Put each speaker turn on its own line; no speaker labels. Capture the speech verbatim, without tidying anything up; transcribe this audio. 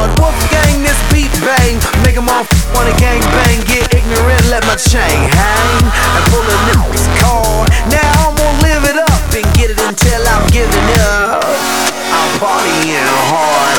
hard. Wolfgang, this beat bang, make them all wanna gang bang. Get ignorant, let my chain hang, and pull a nigga's card. Now I'm gonna live it up and get it until I'm giving up. I'm partying hard.